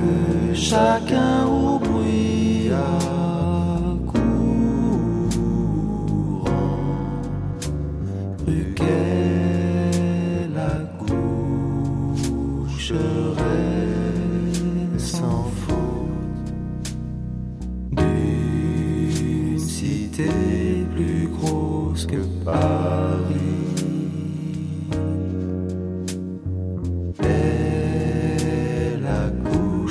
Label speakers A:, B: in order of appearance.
A: chacun au bruit courant, rue qu'elle accoucherait sans faute d'une cité plus grosse que Paris.